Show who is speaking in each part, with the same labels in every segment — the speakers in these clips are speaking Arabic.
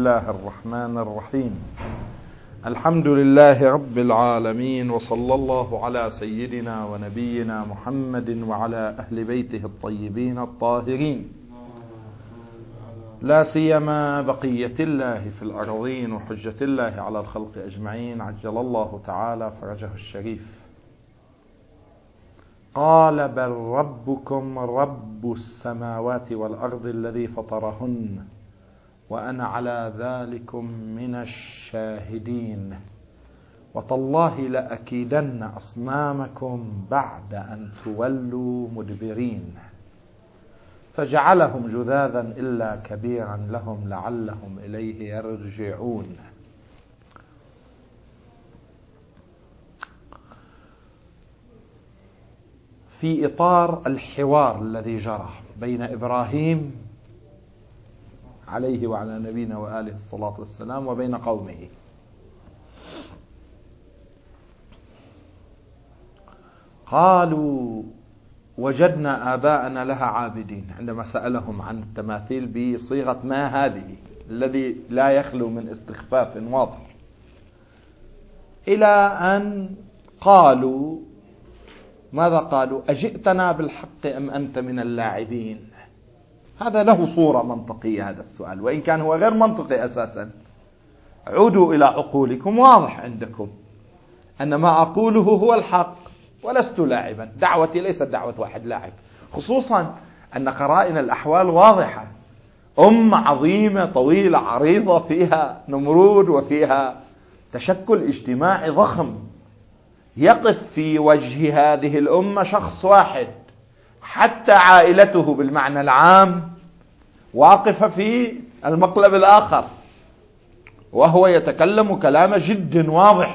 Speaker 1: الله الرحمن الرحيم. الحمد لله رب العالمين، وصلى الله على سيدنا ونبينا محمد وعلى أهل بيته الطيبين الطاهرين، لا سيما بقية الله في الأرضين وحجة الله على الخلق أجمعين، عجل الله تعالى فرجه الشريف. قال: بل ربكم رب السماوات والأرض الذي فطرهن وأنا على ذلكم من الشاهدين، وتالله لأكيدن أصنامكم بعد أن تولوا مدبرين، فجعلهم جذاذا إلا كبيرا لهم لعلهم إليه يرجعون. في إطار الحوار الذي جرى بين إبراهيم عليه وعلى نبينا وآله الصلاة والسلام وبين قومه، قالوا: وجدنا آباءنا لها عابدين، عندما سألهم عن التماثيل بصيغة ما هذه الذي لا يخلو من استخفاف واضح، إلى أن قالوا: ماذا قالوا؟ أجئتنا بالحق أم أنت من اللاعبين؟ هذا له صورة منطقية هذا السؤال، وإن كان هو غير منطقي أساسا. عودوا إلى عقولكم، واضح عندكم أن ما أقوله هو الحق ولست لاعبا. دعوتي ليست دعوة واحد لاعب، خصوصا أن قرائن الأحوال واضحة. أمة عظيمة طويلة عريضة فيها نمرود وفيها تشكل اجتماعي ضخم، يقف في وجه هذه الأمة شخص واحد، حتى عائلته بالمعنى العام واقفة في المقلب الآخر، وهو يتكلم كلام جد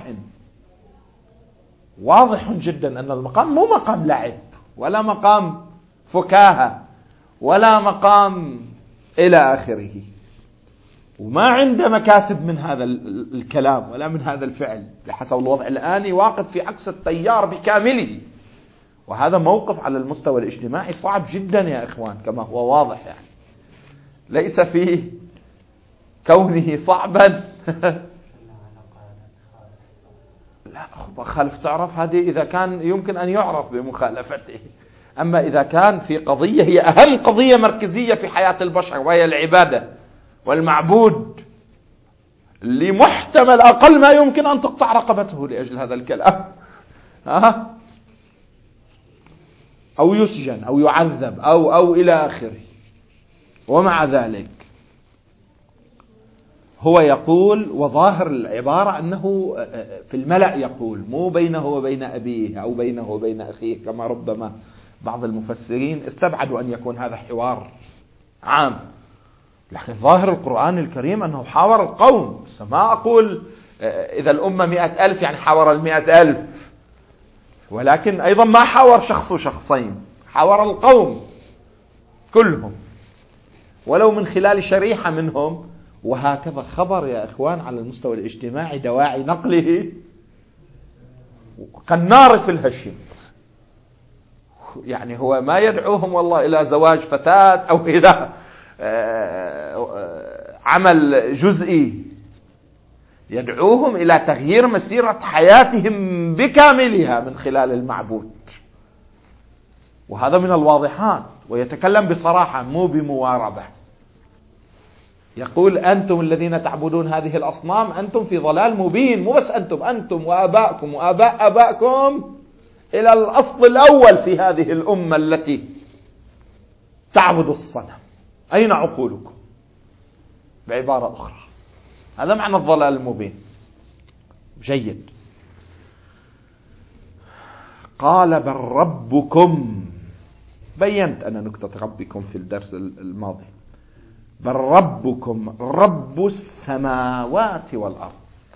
Speaker 1: واضح جدا أن المقام مو مقام لعب ولا مقام فكاهة ولا مقام إلى آخره، وما عنده مكاسب من هذا الكلام ولا من هذا الفعل. بحسب الوضع الآني واقف في عكس التيار بكامله، وهذا موقف على المستوى الاجتماعي صعب جدا يا إخوان، كما هو واضح، يعني ليس فيه كونه صعبا. لا، خالف تعرف هذه إذا كان يمكن أن يعرف بمخالفته، أما إذا كان في قضية هي أهم قضية مركزية في حياة البشر، وهي العبادة والمعبود، لمحتمل أقل ما يمكن أن تقطع رقبته لأجل هذا الكلام، أو يسجن أو يعذب أو إلى آخره. ومع ذلك هو يقول، وظاهر العبارة أنه في الملأ يقول، مو بينه وبين أبيه أو بينه وبين أخيه، كما ربما بعض المفسرين استبعدوا أن يكون هذا حوار عام. لكن ظاهر القرآن الكريم أنه حاور القوم. ما أقول إذا الأمة 100,000 يعني حاور 100,000، ولكن أيضا ما حاور شخص وشخصين، حاور القوم كلهم ولو من خلال شريحة منهم. وهكذا خبر يا إخوان على المستوى الاجتماعي دواعي نقله كالنار في الهشيم. يعني هو ما يدعوهم والله إلى زواج فتاة أو إلى عمل جزئي، يدعوهم إلى تغيير مسيرة حياتهم بكاملها من خلال المعبود، وهذا من الواضحات. ويتكلم بصراحة مو بمواربة، يقول: أنتم الذين تعبدون هذه الأصنام أنتم في ضلال مبين، مو بس أنتم وآباءكم وآباء آبائكم إلى الأصل الأول في هذه الأمة التي تعبد الصنم. أين عقولكم؟ بعبارة أخرى هذا معنى الضلال المبين. جيد. قال: بل ربكم، بينت أنا نكتة ربكم في الدرس الماضي، بل ربكم رب السماوات والأرض،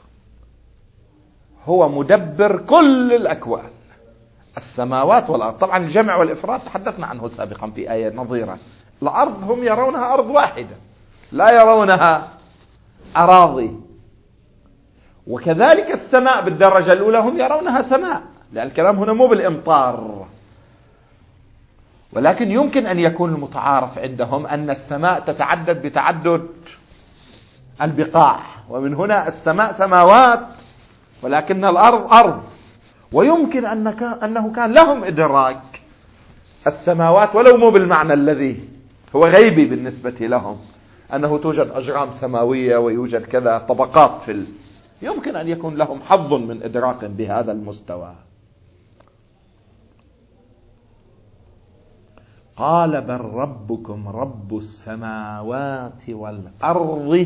Speaker 1: هو مدبر كل الأكوان، السماوات والأرض. طبعا الجمع والإفراد تحدثنا عنه سابقا في آية نظيرة. الأرض هم يرونها أرض واحدة، لا يرونها أراضي، وكذلك السماء بالدرجة الأولى هم يرونها سماء، لأن الكلام هنا مو بالإمطار، ولكن يمكن أن يكون المتعارف عندهم أن السماء تتعدد بتعدد البقاع، ومن هنا السماء سماوات ولكن الأرض أرض. ويمكن أنه كان لهم إدراك السماوات ولو مو بالمعنى الذي هو غيبي بالنسبة لهم، أنه توجد أجرام سماوية ويوجد كذا طبقات يمكن أن يكون لهم حظ من إدراك بهذا المستوى. قال بل ربكم رب السماوات والأرض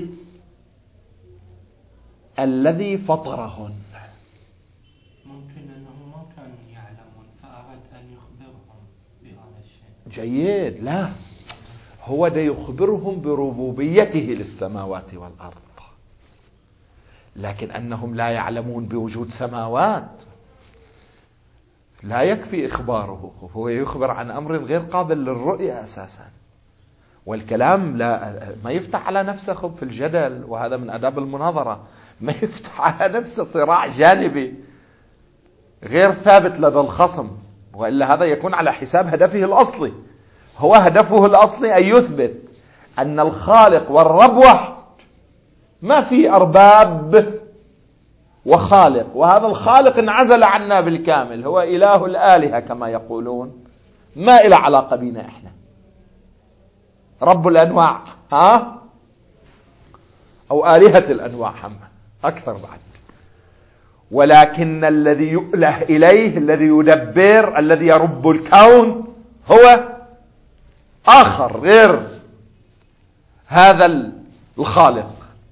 Speaker 1: الذي فطرهن.
Speaker 2: ممكن أنهم ما كانوا يعلمون فأراد أن يخبرهم بهذا الشيء.
Speaker 1: جيد، لا، هو دا يخبرهم بربوبيته للسماوات والأرض، لكن أنهم لا يعلمون بوجود سماوات لا يكفي إخباره. هو يخبر عن أمر غير قابل للرؤية أساسا، والكلام ما يفتح على نفسه خب في الجدل، وهذا من أداب المناظرة، ما يفتح على نفسه صراع جانبي غير ثابت لدى الخصم، وإلا هذا يكون على حساب هدفه الأصلي. هو هدفه الأصلي أن يثبت أن الخالق والرب واحد، ما في أرباب وخالق، وهذا الخالق انعزل عنا بالكامل، هو إله الآلهة كما يقولون، ما إلى علاقة بنا إحنا، رب الأنواع أو آلهة الأنواع هم أكثر بعد. ولكن الذي يؤله إليه، الذي يدبر، الذي يرب الكون هو آخر غير هذا الخالق.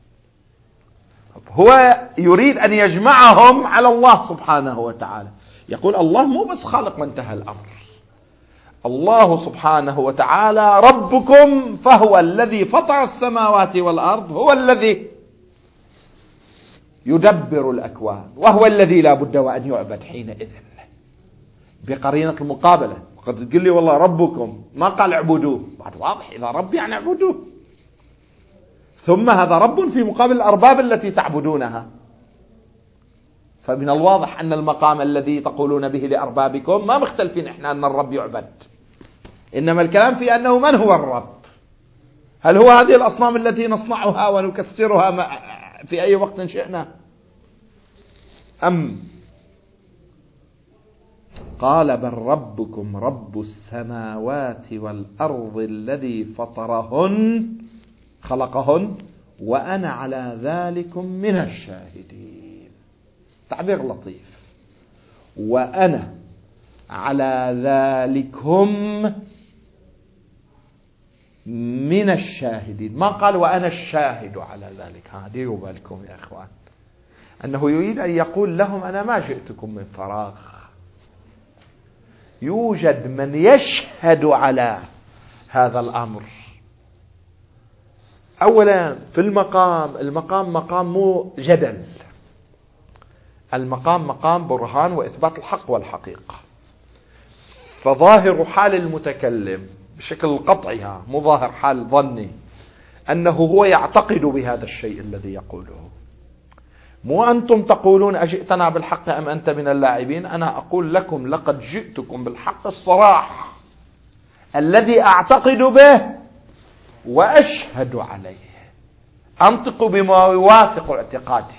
Speaker 1: هو يريد أن يجمعهم على الله سبحانه وتعالى. يقول الله مو بس خالق وانتهى الأمر، الله سبحانه وتعالى ربكم، فهو الذي فطر السماوات والأرض، هو الذي يدبر الأكوان، وهو الذي لا بد وأن يعبد حينئذ بقرينة المقابلة. قد تقول لي والله ربكم ما قال اعبدوه، بعد واضح إذا رب يعني اعبدوه، ثم هذا رب في مقابل الأرباب التي تعبدونها. فمن الواضح أن المقام الذي تقولون به لأربابكم ما مختلفين إحنا أن الرب يعبد، إنما الكلام في أنه من هو الرب. هل هو هذه الأصنام التي نصنعها ونكسرها في أي وقت شئنا، أم قال بل ربكم رب السماوات والأرض الذي فطرهن خلقهن وأنا على ذلكم من الشاهدين. تعبير لطيف، وأنا على ذلكم من الشاهدين، ما قال وأنا الشاهد على ذلك. ديروا بالكم يا أخوان، أنه يريد أن يقول لهم أنا ما جئتكم من فراغ، يوجد من يشهد على هذا الأمر. أولا في المقام مقام مو جدل، المقام مقام برهان وإثبات الحق والحقيقة. فظاهر حال المتكلم بشكل قطعي، مو ظاهر حال ظني، أنه هو يعتقد بهذا الشيء الذي يقوله. مو أنتم تقولون أجئتنا بالحق أم أنت من اللاعبين، أنا أقول لكم لقد جئتكم بالحق الصراح الذي أعتقد به وأشهد عليه، أنطق بما يوافق اعتقادي.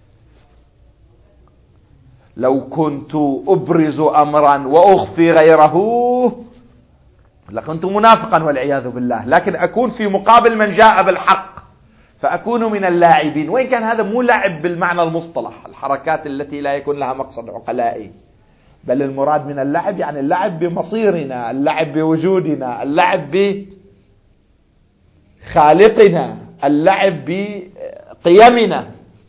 Speaker 1: لو كنت أبرز أمرا وأخفي غيره لكنت منافقا والعياذ بالله، لكن أكون في مقابل من جاء بالحق فأكون من اللاعبين، وإن كان هذا مو لعب بالمعنى المصطلح، الحركات التي لا يكون لها مقصد عقلائي، بل المراد من اللعب يعني اللعب بمصيرنا، اللعب بوجودنا، اللعب بخالقنا، اللعب بقيمنا.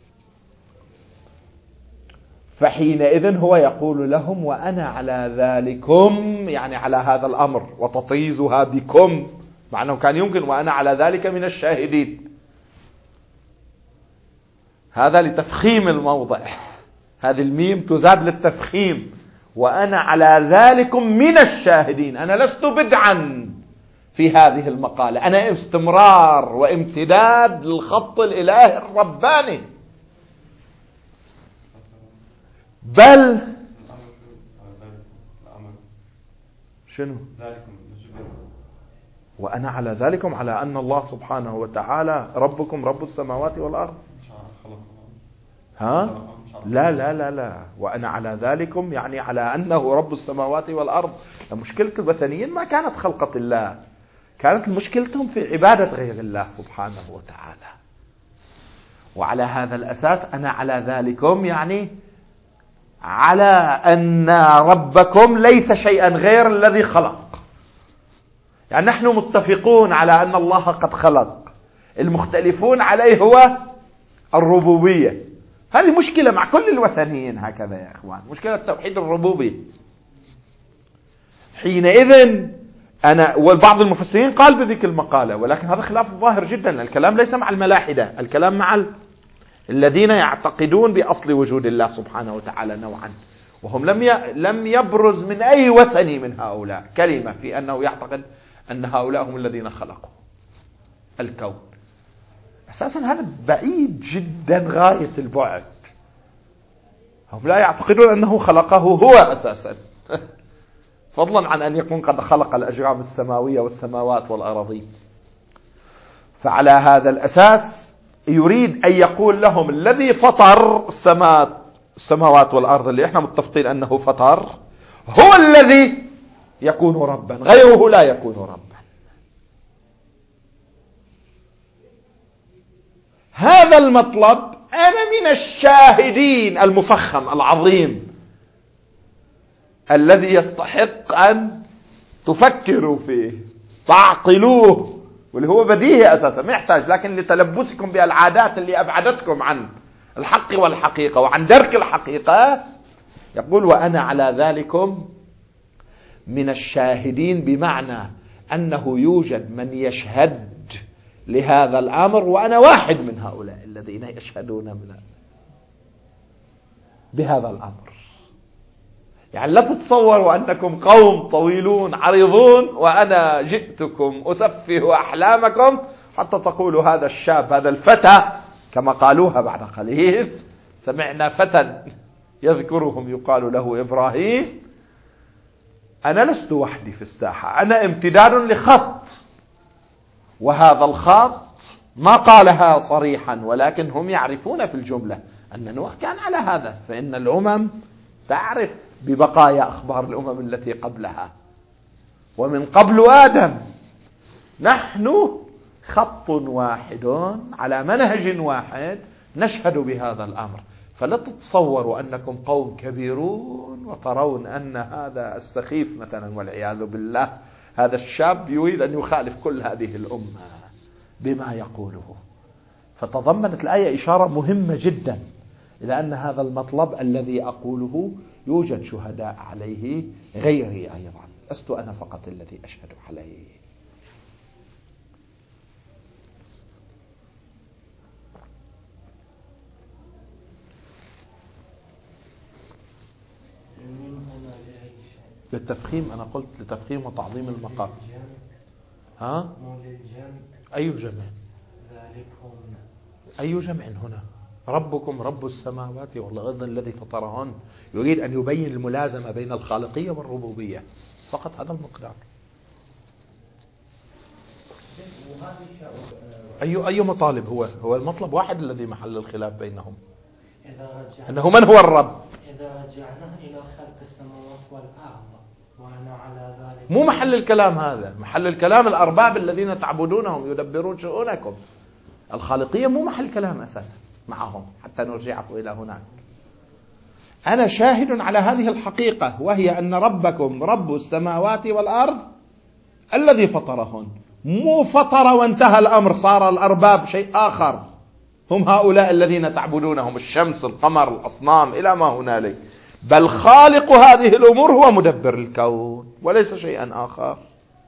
Speaker 1: فحينئذ هو يقول لهم وأنا على ذلكم، يعني على هذا الأمر وتطيزها بكم، مع أنه كان يمكن وأنا على ذلك من الشاهدين، هذا لتفخيم الموضع، هذه الميم تزاد للتفخيم. وأنا على ذلكم من الشاهدين، أنا لست بدعا في هذه المقالة، أنا استمرار وامتداد للخط الإلهي الرباني. بل شنو وأنا على ذلكم على أن الله سبحانه وتعالى ربكم رب السماوات والأرض. ها؟ لا لا لا لا، وأنا على ذلكم يعني على أنه رب السماوات والأرض. مشكلة الوثنيين ما كانت خلقة الله، كانت مشكلتهم في عبادة غير الله سبحانه وتعالى. وعلى هذا الأساس أنا على ذلكم يعني على أن ربكم ليس شيئا غير الذي خلق. يعني نحن متفقون على أن الله قد خلق، المختلفون عليه هو الربوبية. هذه مشكلة مع كل الوثنيين هكذا يا إخوان، مشكلة التوحيد الربوبي. حينئذ والبعض المفسرين قال بذيك المقالة، ولكن هذا خلاف ظاهر جدا. الكلام ليس مع الملاحدة، الكلام مع الذين يعتقدون بأصل وجود الله سبحانه وتعالى نوعا، وهم لم يبرز من أي وثني من هؤلاء كلمة في أنه يعتقد أن هؤلاء هم الذين خلقوا الكون. أساسا هذا بعيد جدا غاية البعد. هم لا يعتقدون أنه خلقه هو أساسا فضلا عن أن يكون قد خلق الأجرام السماوية والسماوات والأراضين. فعلى هذا الأساس يريد أن يقول لهم الذي فطر السماوات والأرض اللي احنا متفقين أنه فطر هو الذي يكون ربا، غيره لا يكون ربا. هذا المطلب أنا من الشاهدين المفخم العظيم الذي يستحق أن تفكروا فيه تعقلوه، واللي هو بديهي أساسا ما يحتاج، لكن لتلبسكم بالعادات اللي أبعدتكم عن الحق والحقيقة وعن درك الحقيقة. يقول وأنا على ذلكم من الشاهدين، بمعنى أنه يوجد من يشهد لهذا الأمر، وأنا واحد من هؤلاء الذين يشهدون بهذا الأمر. يعني لا تتصوروا أنكم قوم طويلون عريضون وأنا جئتكم أسفه أحلامكم حتى تقولوا هذا الشاب هذا الفتى، كما قالوها بعد قليل، سمعنا فتى يذكرهم يقال له إبراهيم. أنا لست وحدي في الساحة، أنا امتداد لخط، وهذا الخط ما قالها صريحا ولكن هم يعرفون في الجملة أن نوح كان على هذا، فإن الأمم تعرف ببقايا أخبار الأمم التي قبلها، ومن قبل آدم. نحن خط واحد على منهج واحد نشهد بهذا الأمر. فلا تتصوروا أنكم قوم كبيرون وترون أن هذا السخيف مثلا والعياذ بالله هذا الشاب يريد أن يخالف كل هذه الأمة بما يقوله. فتضمنت الآية إشارة مهمة جدا إلى أن هذا المطلب الذي أقوله يوجد شهداء عليه غيري أيضا، لست أنا فقط الذي أشهد عليه. للتفخيم، أنا قلت لتفخيم وتعظيم المقام. ها؟ أي جمع؟ أي جمع هنا؟ ربكم رب السماوات والأرض الذي فطرهن. يريد أن يبين الملازمة بين الخالقية والربوبية، فقط هذا المقدار. أي مطالب؟ هو المطلب واحد الذي محل الخلاف بينهم، أنه من هو الرب.
Speaker 2: إذا رجعنا إلى خلق السماوات والأرض وأنا على ذلك،
Speaker 1: مو محل الكلام هذا، محل الكلام الأرباب الذين تعبدونهم يدبرون شؤونكم. الخالقية مو محل كلام أساسا معهم حتى نرجعه إلى هناك. أنا شاهد على هذه الحقيقة، وهي أن ربكم رب السماوات والأرض الذي فطرهن. مو فطر وانتهى الأمر صار الأرباب شيء آخر، هم هؤلاء الذين تعبدونهم، الشمس القمر الأصنام إلى ما هنالك، بل خالق هذه الأمور هو مدبر الكون وليس شيئا آخر.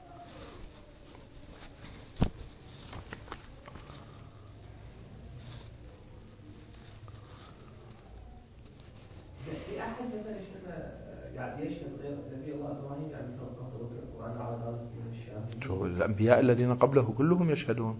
Speaker 1: الأنبياء الذين قبله كلهم يشهدون.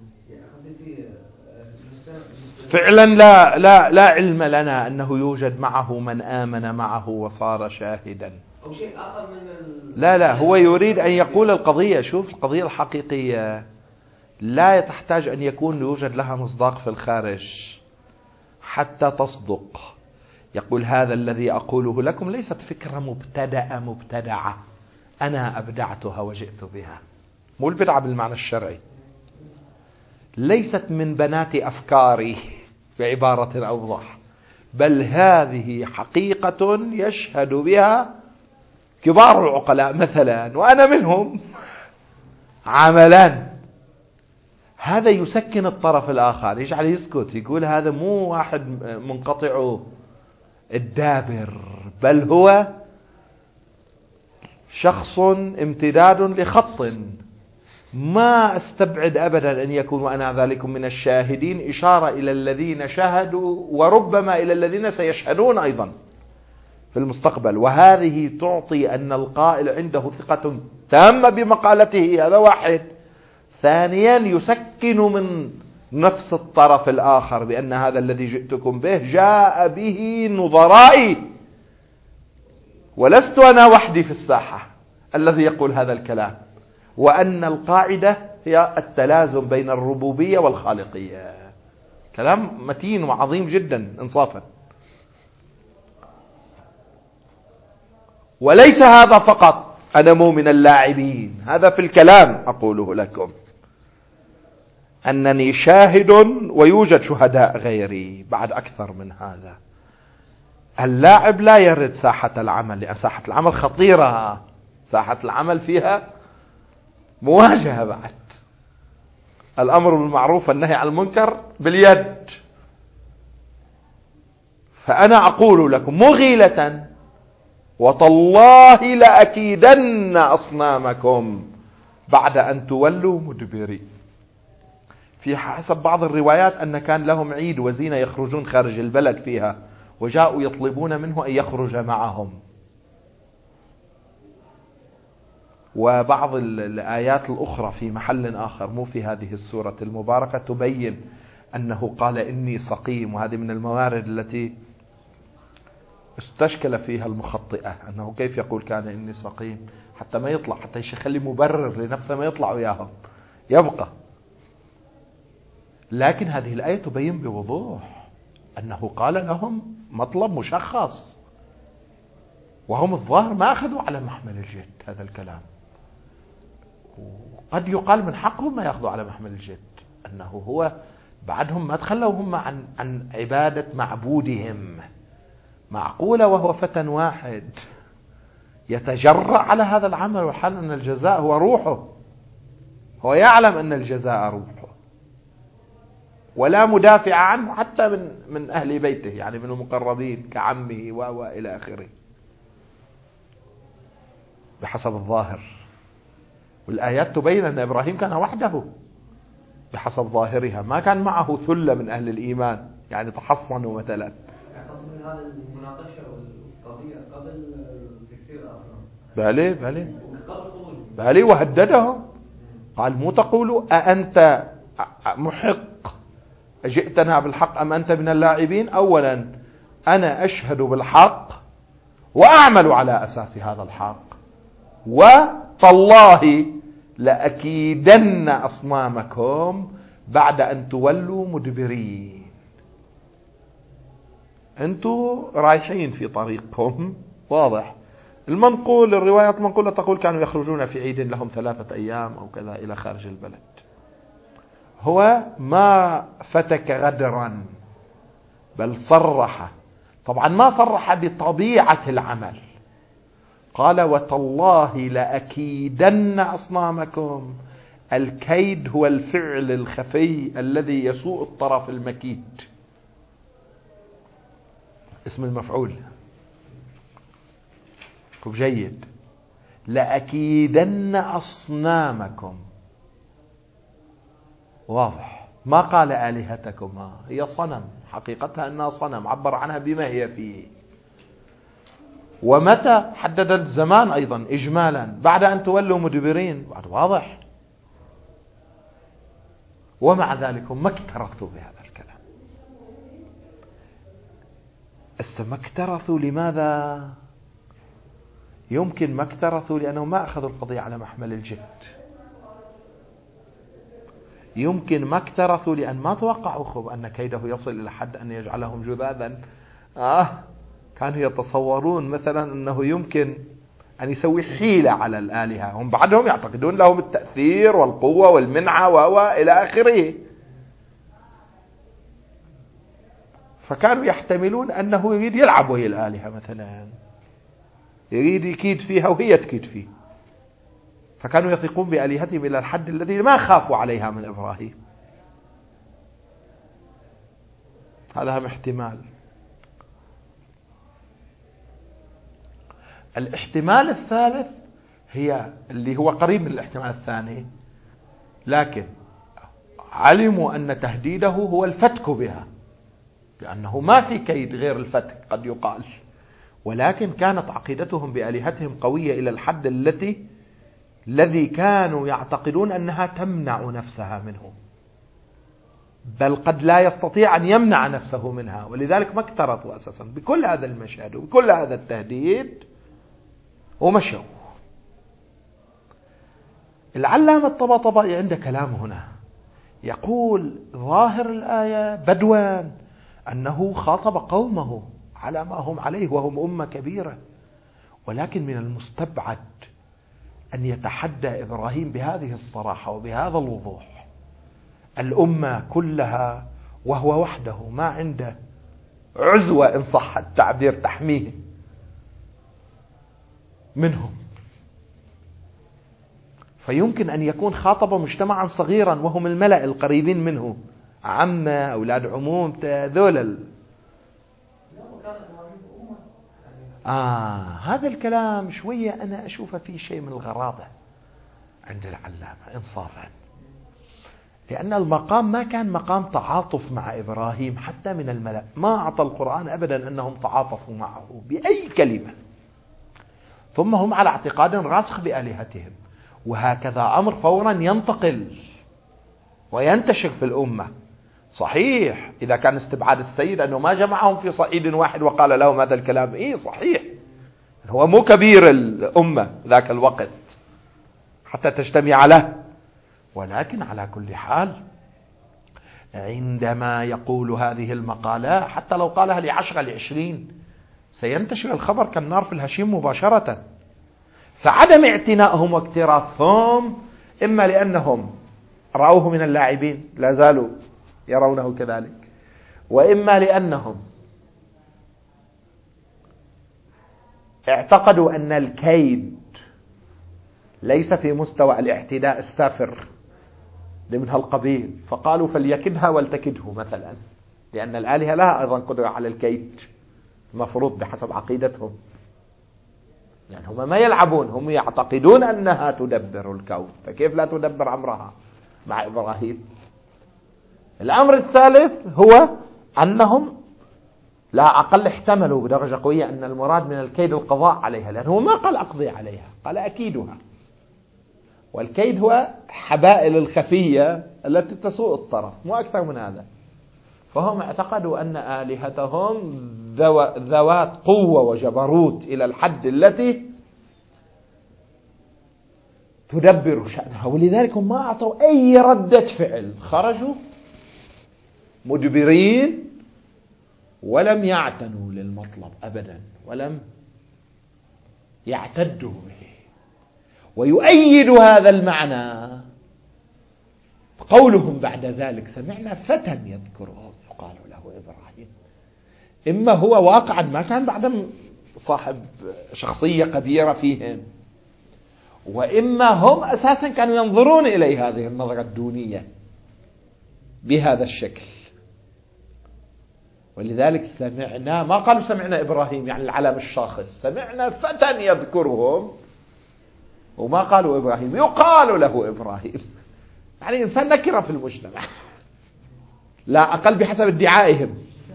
Speaker 1: فعلا لا علم لنا أنه يوجد معه من آمن معه وصار شاهدا.
Speaker 3: أو شيء آخر من
Speaker 1: لا هو يريد أن يقول القضية. شوف القضية الحقيقية لا تحتاج أن يوجد لها مصداق في الخارج حتى تصدق. يقول هذا الذي أقوله لكم ليست فكرة مبتدعة أنا أبدعتها وجئت بها. مو البدعة بالمعنى الشرعي، ليست من بنات أفكاري بعبارة أوضح، بل هذه حقيقة يشهد بها كبار العقلاء مثلا وأنا منهم عملا. هذا يسكن الطرف الآخر، يجعل يسكت، يقول هذا مو واحد منقطع الدابر، بل هو شخص امتداد لخط. ما استبعد أبدا أن يكون وأنا ذلك من الشاهدين إشارة إلى الذين شاهدوا وربما إلى الذين سيشهدون أيضا في المستقبل. وهذه تعطي أن القائل عنده ثقة تامة بمقالته، هذا واحد. ثانيا يسكن من نفس الطرف الآخر بأن هذا الذي جئتكم به جاء به نظرائي ولست أنا وحدي في الساحة الذي يقول هذا الكلام، وأن القاعدة هي التلازم بين الربوبية والخالقية. كلام متين وعظيم جدا إنصافا. وليس هذا فقط، أنا مو من اللاعبين، هذا في الكلام أقوله لكم، أنني شاهد ويوجد شهداء غيري. بعد أكثر من هذا، اللاعب لا يرد ساحة العمل، لأن ساحة العمل خطيرة، ساحة العمل فيها مواجهة. بعد الأمر بالمعروف والنهي عن المنكر باليد. فأنا أقول لكم مغيلة وتالله لأكيدن أصنامكم بعد أن تولوا مدبرين. في حسب بعض الروايات أن كان لهم عيد وزينة يخرجون خارج البلد فيها، وجاءوا يطلبون منه أن يخرج معهم. وبعض الآيات الأخرى في محل آخر مو في هذه السورة المباركة تبين أنه قال إني سقيم. وهذه من الموارد التي استشكل فيها المخطئة، أنه كيف يقول كان إني سقيم حتى ما يطلع، حتى يخلي مبرر لنفسه ما يطلع وياهم يبقى. لكن هذه الآية تبين بوضوح أنه قال لهم مطلب مشخص، وهم الظاهر ما أخذوا على محمل الجد هذا الكلام. وقد يقال من حقهم ما يأخذوا على محمل الجد، أنه هو بعدهم ما تخلوا هم عن عبادة معبودهم. معقولة وهو فتى واحد يتجرأ على هذا العمل، وحال أن الجزاء هو روحه، هو يعلم أن الجزاء روحه، ولا مدافع عنه حتى من أهل بيته، يعني من المقربين كعمه وإلى آخره بحسب الظاهر. والآيات تبين أن إبراهيم كان وحده بحسب ظاهرها، ما كان معه ثلة من أهل الإيمان يعني تحصنوا مثلا.
Speaker 3: من هذا المناقشة والقضية قبل تكسير الأصنام.
Speaker 1: بالي وهددهم، قال مو تقولوا أأنت محق جئتنا بالحق أم أنت من اللاعبين؟ أولا أنا أشهد بالحق وأعمل على أساس هذا الحق، وتالله لأكيدن أصنامكم بعد أن تولوا مدبرين. أنتوا رايحين في طريقكم واضح. المنقول الروايات المنقولة تقول كانوا يخرجون في عيد لهم 3 أيام أو كذا إلى خارج البلد. هو ما فتك غدرا بل صرح، طبعا ما صرح بطبيعة العمل، قال وتالله لأكيدن أصنامكم. الكيد هو الفعل الخفي الذي يسوء الطرف المكيد، اسم المفعول. جيد. لأكيدن أصنامكم، واضح. ما قال آلهتكما، هي صنم، حقيقتها أنها صنم، عبر عنها بما هي فيه. ومتى حدد الزمان أيضا إجمالا، بعد أن تولوا مدبرين، بعد واضح. ومع ذلك ما اكترثوا بهذا الكلام. ما اكترثوا لماذا؟ يمكن ما اكترثوا لأنهم ما أخذوا القضية على محمل الجد. يمكن ما اكترثوا لأن ما توقعوا أن كيده يصل إلى حد أن يجعلهم جذاذا. كانوا يتصورون مثلا أنه يمكن أن يسوي حيلة على الآلهة. هم بعدهم يعتقدون لهم التأثير والقوة والمنعة وإلى آخره. فكانوا يحتملون أنه يريد يلعب وهي الآلهة مثلا، يريد يكيد فيها وهي تكيد فيه. فكانوا يثقون بآلهتهم إلى الحد الذي ما خافوا عليها من إبراهيم. هذا هم احتمال. الاحتمال الثالث هي اللي هو قريب من الاحتمال الثاني، لكن علموا أن تهديده هو الفتك بها، لأنه ما في كيد غير الفتك قد يقال. ولكن كانت عقيدتهم بآلهتهم قوية إلى الحد الذي كانوا يعتقدون أنها تمنع نفسها منه، بل قد لا يستطيع أن يمنع نفسه منها. ولذلك ما اكترثوا أساسا بكل هذا المشهد وبكل هذا التهديد ومشوا. العلامة الطباطبائي عنده كلام هنا، يقول ظاهر الآية بدوان أنه خاطب قومه على ما هم عليه وهم أمة كبيرة، ولكن من المستبعد أن يتحدى إبراهيم بهذه الصراحة وبهذا الوضوح الأمة كلها وهو وحده، ما عنده عزوة إن صح التعبير تحميه منهم. فيمكن أن يكون خاطب مجتمعا صغيرا وهم الملأ القريبين منه، عمه، أولاد عمومته، ذول. هذا الكلام شوية أنا أشوفه فيه شيء من الغرابة عند العلامة إنصافا، لأن المقام ما كان مقام تعاطف مع إبراهيم حتى من الملأ. ما أعطى القرآن أبدا أنهم تعاطفوا معه بأي كلمة. ثم هم على اعتقاد راسخ بآلهتهم، وهكذا أمر فورا ينتقل وينتشر في الأمة. صحيح إذا كان استبعاد السيد أنه ما جمعهم في صعيد واحد وقال لهم هذا الكلام، صحيح هو مو كبير الأمة ذاك الوقت حتى تجتمع له. ولكن على كل حال عندما يقول هذه المقالة، حتى لو قالها ل10 ل20 سينتشر الخبر كالنار في الهشيم مباشرة. فعدم اعتنائهم واكتراثهم إما لأنهم رأوه من اللاعبين لا زالوا يرونه كذلك، وإما لأنهم اعتقدوا أن الكيد ليس في مستوى الاعتداء السافر ضمن هالقبيل، فقالوا فليكدها ولتكده مثلا، لأن الآلهة لها أيضا قدرة على الكيد المفروض بحسب عقيدتهم. يعني هم ما يلعبون، هم يعتقدون أنها تدبر الكون، فكيف لا تدبر أمرها مع إبراهيم؟ الأمر الثالث هو أنهم لا أقل احتملوا بدرجة قوية أن المراد من الكيد القضاء عليها، لأنه ما قال أقضي عليها، قال أكيدها. والكيد هو حبائل الخفية التي تسوء الطرف، مو أكثر من هذا. فهم اعتقدوا أن آلهتهم ذوات قوة وجبروت إلى الحد التي تدبر شأنها، ولذلك هم ما أعطوا أي ردة فعل، خرجوا مدبرين ولم يعتنوا للمطلب أبدا، ولم يعتدوا به. ويؤيد هذا المعنى قولهم بعد ذلك سمعنا فتى يذكرهم يقال له إبراهيم. إما هو واقعا ما كان بعدهم صاحب شخصية كبيرة فيهم، وإما هم أساسا كانوا ينظرون إليه هذه النظرة الدونية بهذا الشكل. ولذلك سمعنا، ما قالوا سمعنا إبراهيم يعني العلم الشاخص، سمعنا فتى يذكرهم، وما قالوا إبراهيم، يقال له إبراهيم، يعني إنسان نكرة في المجتمع لا أقل بحسب ادعائهم.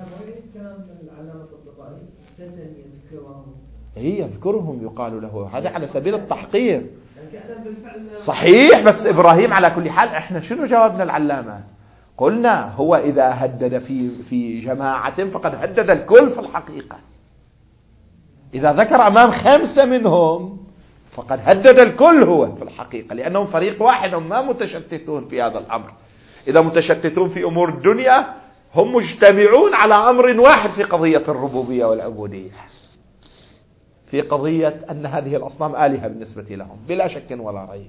Speaker 1: يذكرهم يقال له، هذا على سبيل التحقير. صحيح، بس إبراهيم على كل حال احنا شنو جوابنا العلامة؟ قلنا هو إذا هدد في جماعة فقد هدد الكل في الحقيقة. إذا ذكر أمام 5 منهم فقد هدد الكل هو في الحقيقة، لأنهم فريق واحد، هم ما متشتتون في هذا الأمر. إذا متشتتون في أمور الدنيا هم مجتمعون على أمر واحد في قضية الربوبية والعبودية، في قضية أن هذه الأصنام آلهة بالنسبة لهم بلا شك ولا ريب.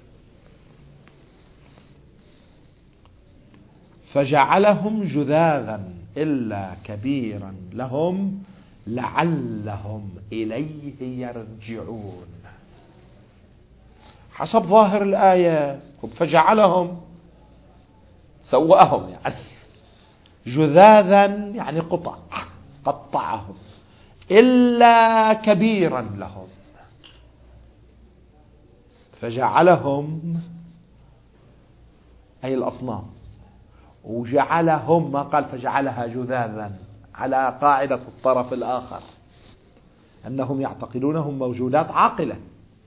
Speaker 1: فجعلهم جذاذا إلا كبيرا لهم لعلهم إليه يرجعون. حسب ظاهر الآية فجعلهم سوأهم، يعني جذاذا يعني قطعهم، إلا كبيرا لهم. فجعلهم أي الأصنام، وجعلهم ما قال فجعلها جذاذا على قاعدة الطرف الآخر أنهم يعتقدونهم موجودات عاقلة.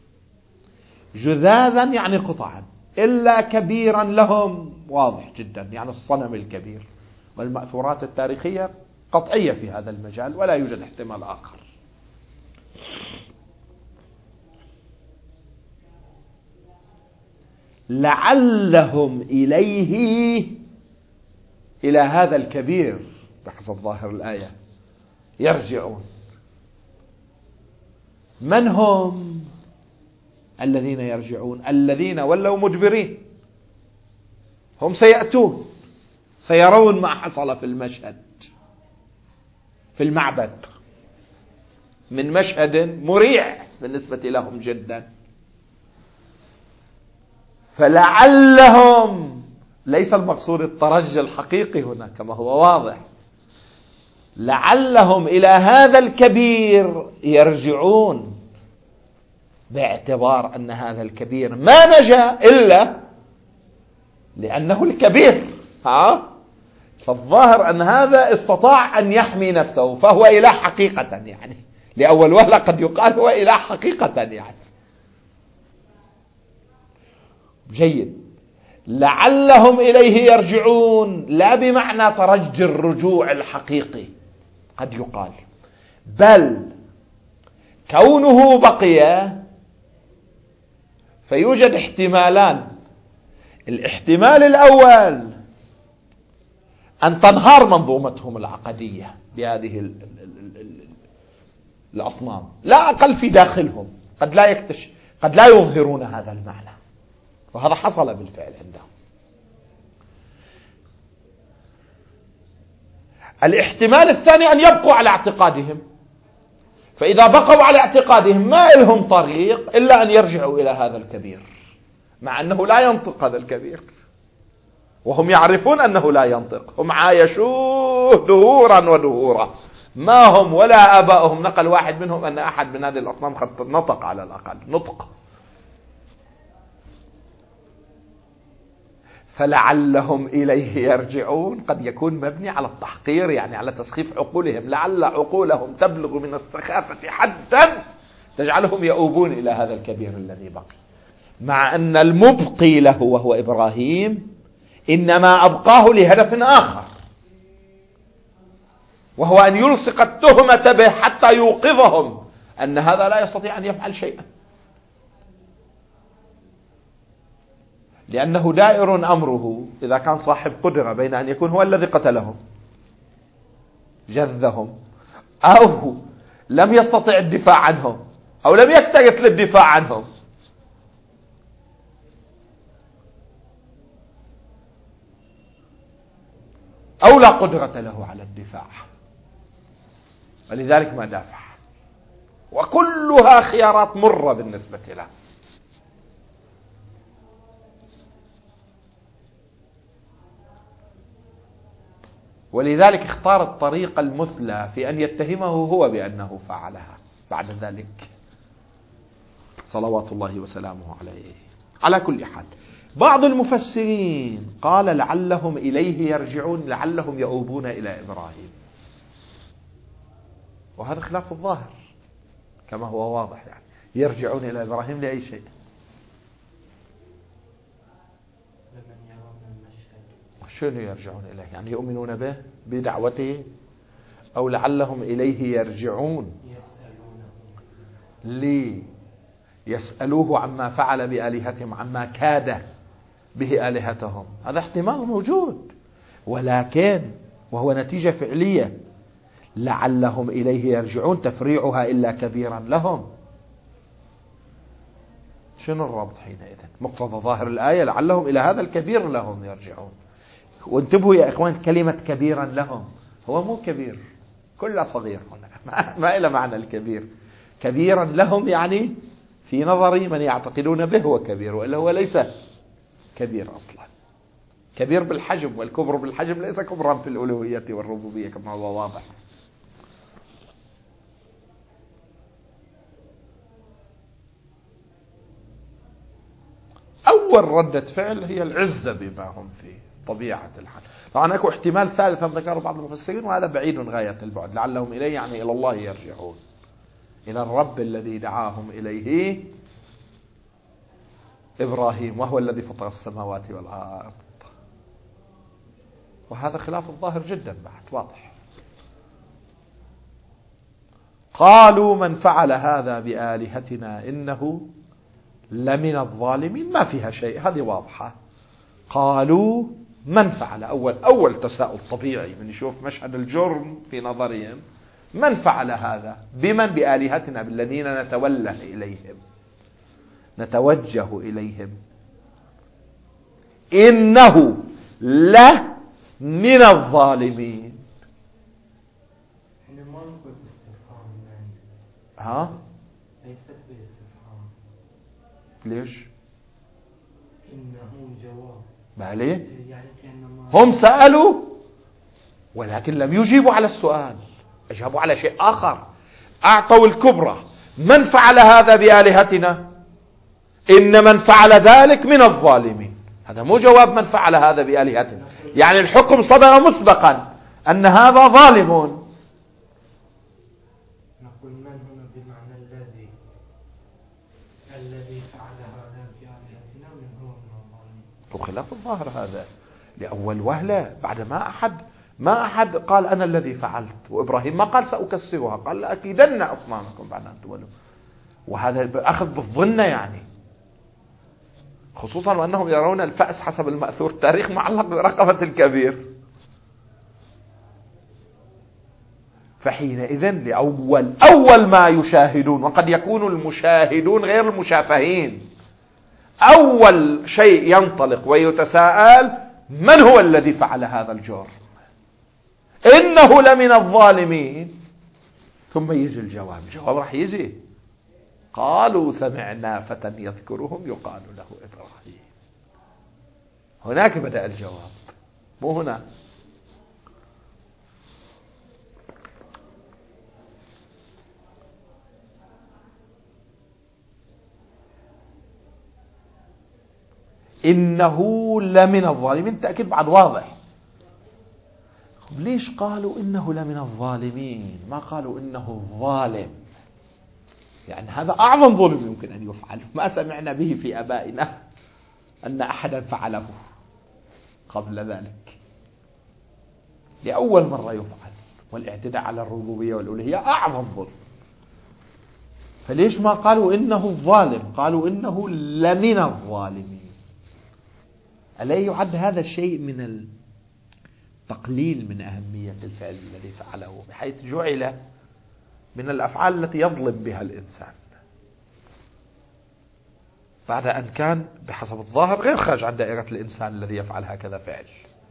Speaker 1: جذاذا يعني قطعا، إلا كبيرا لهم واضح جدا يعني الصنم الكبير، والمأثورات التاريخية قطعية في هذا المجال ولا يوجد احتمال آخر. لعلهم إلى هذا الكبير بحسب ظاهر الآية يرجعون. من هم الذين يرجعون؟ الذين ولوا مدبرين، هم سيأتون سيرون ما حصل في المشهد في المعبد من مشهد مريع بالنسبة لهم جدا. فلعلهم ليس المقصود الترجي الحقيقي هنا كما هو واضح، لعلهم إلى هذا الكبير يرجعون، باعتبار أن هذا الكبير ما نجا إلا لأنه الكبير. فالظاهر أن هذا استطاع أن يحمي نفسه فهو إله حقيقة، يعني لأول وهلة قد يقال هو إله حقيقة يعني. جيد. لعلهم إليه يرجعون لا بمعنى ترجي الرجوع الحقيقي قد يقال، بل كونه بقي فيوجد احتمالان. الاحتمال الأول أن تنهار منظومتهم العقدية بهذه الأصنام، لا أقل في داخلهم، قد لا يظهرون هذا المعنى، وهذا حصل بالفعل عندهم. الاحتمال الثاني أن يبقوا على اعتقادهم، فإذا بقوا على اعتقادهم ما لهم طريق إلا أن يرجعوا إلى هذا الكبير، مع أنه لا ينطق هذا الكبير وهم يعرفون أنه لا ينطق. هم عايشوه دهورا ودهورا، ما هم ولا آباؤهم نقل واحد منهم أن أحد من هذه الأصنام قد نطق على الأقل نطق. فلعلهم إليه يرجعون قد يكون مبني على التحقير، يعني على تسخيف عقولهم، لعل عقولهم تبلغ من السخافة حدا تجعلهم يؤوبون إلى هذا الكبير الذي بقي، مع أن المبقي له وهو إبراهيم إنما أبقاه لهدف آخر، وهو أن يلصق التهمة به حتى يوقظهم أن هذا لا يستطيع أن يفعل شيئا، لأنه دائر أمره إذا كان صاحب قدرة بين أن يكون هو الذي قتلهم جذهم، أو لم يستطع الدفاع عنهم، أو لم يكترث للدفاع عنهم. أو لا قدرة له على الدفاع، ولذلك ما دافع. وكلها خيارات مرة بالنسبة له. ولذلك اختار الطريقة المثلى في أن يتهمه هو بأنه فعلها بعد ذلك صلوات الله وسلامه عليه. على كل حال بعض المفسرين قال لعلهم إليه يرجعون، لعلهم يؤوبون إلى إبراهيم، وهذا خلاف الظاهر كما هو واضح، يعني يرجعون إلى إبراهيم لأي شيء؟ شنو يرجعون إليه؟ يعني يؤمنون به بدعوته، أو لعلهم إليه يرجعون يسألوه عما فعل بآلهتهم، عما كاد به آلهتهم. هذا احتمال موجود، ولكن وهو نتيجة فعلية لعلهم إليه يرجعون، تفريعها إلا كبيرا لهم. شنو الربط حينئذ؟ مقتضى ظاهر الآية لعلهم إلى هذا الكبير لهم يرجعون. وانتبهوا يا إخوان، كلمة كبيرا لهم هو مو كبير، كله صغير هنا، ما إلى معنى الكبير. كبيرا لهم يعني في نظر من يعتقدون به هو كبير، وإلا هو ليس كبير أصلا. كبير بالحجم، والكبر بالحجم ليس كبرا في الألوهية والربوبية كما هو واضح. أول ردة فعل هي العزة بما هم فيه، طبيعة الحال. طبعا أكو احتمال ثالثا ذكره بعض المفسرين، وهذا بعيد غاية البعد، لعلهم إليه يعني إلى الله يرجعون، إلى الرب الذي دعاهم إليه إبراهيم، وهو الذي فطر السماوات والأرض. وهذا خلاف الظاهر جدا بعد واضح. قالوا من فعل هذا بآلهتنا إنه لمن الظالمين، ما فيها شيء، هذه واضحة. قالوا من فعل، أول تساؤل طبيعي من يشوف مشهد الجرم في نظرهم، من فعل هذا بمن؟ بآلهتنا، بالذين نتوله إليهم نتوجه إليهم. إنه لمن الظالمين.
Speaker 2: احنا ما نقول باستفهام يعني.
Speaker 1: ها؟
Speaker 2: ليست باستفهام.
Speaker 1: ليش؟
Speaker 2: إنه جواب.
Speaker 1: بالي
Speaker 2: يعني كأنما
Speaker 1: هم سألوا ولكن لم يجيبوا على السؤال، أجابوا على شيء آخر. أعطوا الكبرى، من فعل هذا بآلهتنا؟ إن من فعل ذلك من الظالمين. هذا مو جواب من فعل هذا بآلهتنا، يعني الحكم صدر مسبقا أن هذا ظالم.
Speaker 2: نقول من هنا بمعنى الذي فعل هذا بآلهتنا من هو من الظالمين.
Speaker 1: وخلاف الظاهر هذا لأول وهلة، بعد ما أحد قال أنا الذي فعلت، وإبراهيم ما قال سأكسرها، قال لأكيدن أصنامكم بعد أن تولوا. وهذا أخذ بالظن يعني، خصوصا وأنهم يرون الفأس حسب المأثور تاريخ معلق برقبة الكبير. فحينئذ لأول ما يشاهدون، وقد يكون المشاهدون غير المشافهين، أول شيء ينطلق ويتساءل من هو الذي فعل هذا الجرم؟ إنه لمن الظالمين. ثم يجي الجواب راح يجي. قالوا سمعنا فتى يذكرهم يقال له إبراهيم. هناك بدأ الجواب، مو هنا. إنه لمن الظالمين، تأكيد بعد واضح. ليش قالوا إنه لمن الظالمين؟ ما قالوا إنه ظالم، يعني هذا أعظم ظلم يمكن أن يفعل. ما سمعنا به في آبائنا أن أحدا فعله قبل ذلك، لأول مرة يفعل. والاعتداء على الربوبية والألوهية أعظم ظلم. فليش ما قالوا إنه الظالم؟ قالوا إنه لمن الظالمين. ألا يعد هذا الشيء من التقليل من أهمية الفعل الذي فعله، بحيث جعل من الأفعال التي يظلم بها الإنسان، بعد أن كان بحسب الظاهر غير خارج عن دائرة الإنسان الذي يفعل هكذا فعل.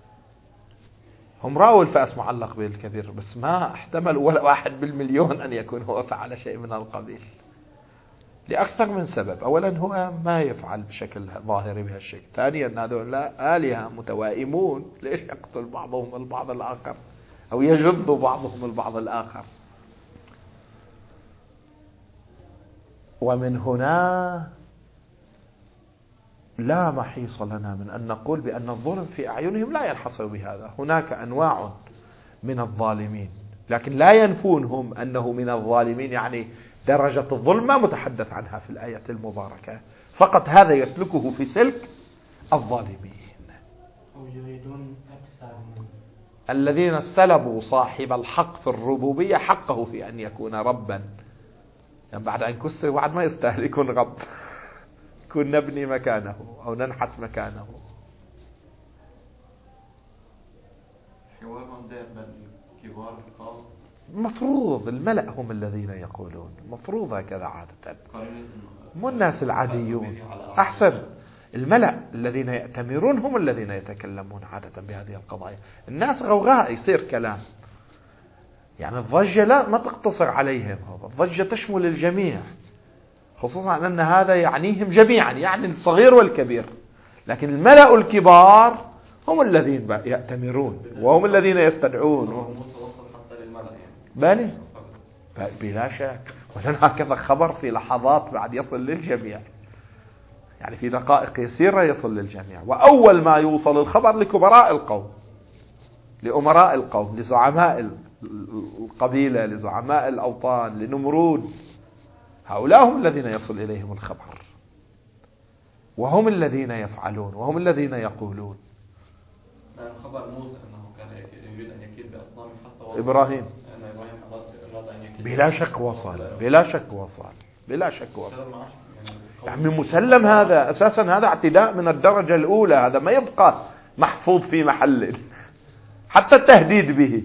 Speaker 1: هم رأوا الفأس معلق به الكبير، بس ما احتملوا ولا 1/1,000,000 أن يكون هو فعل شيء من القبيل، لأكثر من سبب. أولا هو ما يفعل بشكل ظاهري بهالشيء. ثانيا هذول آلهة متوائمون، ليش يقتل بعضهم البعض الآخر أو يجذ بعضهم البعض الآخر؟ ومن هنا لا محيص لنا من أن نقول بأن الظلم في أعينهم لا ينحصر بهذا. هناك أنواع من الظالمين، لكن لا ينفونهم أنه من الظالمين، يعني درجة الظلم ما متحدث عنها في الآية المباركة، فقط هذا يسلكه في سلك الظالمين.
Speaker 2: يريدون أكثر من
Speaker 1: الذين سلبوا صاحب الحق في الربوبية حقه في أن يكون ربا يعني بعد أن كسر واحد ما يستاهل يكون رب. يكون نبني مكانه أو ننحت مكانه.
Speaker 4: حوار من دائما كبار القوم.
Speaker 1: مفروض الملأ هم الذين يقولون، مفروض هكذا عادة، مو الناس العاديون. أحسن، الملأ الذين يأتمرون هم الذين يتكلمون عادة بهذه القضايا. الناس غوغاء يصير كلام، يعني الضجة لا ما تقتصر عليهم، الضجة تشمل الجميع، خصوصا أن هذا يعنيهم جميعا، يعني الصغير والكبير. لكن الملأ الكبار هم الذين يأتمرون وهم الذين يستدعون. بالي بلا شك، ولن هكذا خبر في لحظات بعد يصل للجميع، يعني في دقائق يسيرة يصل للجميع. وأول ما يوصل الخبر لكبراء القوم، لأمراء القوم، لزعماء القبيلة، لزعماء الأوطان، لنمرود. هؤلاء هم الذين يصل إليهم الخبر، وهم الذين يفعلون، وهم الذين يقولون.
Speaker 4: لأن خبر موسى أنه كان يريد أن يكيد بأصنام حتى
Speaker 1: إبراهيم
Speaker 4: أراد أن يكيد.
Speaker 1: بلا شك وصل، بلا شك وصل، بلا شك وصل. يعني مسلم هذا أساسا، هذا اعتداء من الدرجة الأولى، هذا ما يبقى محفوظ في محل، حتى التهديد به.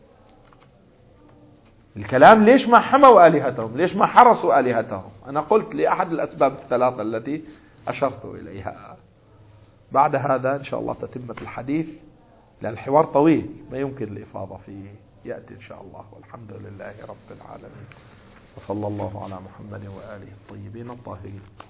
Speaker 1: الكلام ليش ما حموا آلهتهم، ليش ما حرسوا آلهتهم؟ أنا قلت لأحد الأسباب الثلاثة التي أشرت إليها. بعد هذا إن شاء الله تتمة الحديث، لأن الحوار طويل ما يمكن الإفاضة فيه، يأتي إن شاء الله. والحمد لله رب العالمين، وصلى الله على محمد وآله الطيبين الطاهرين.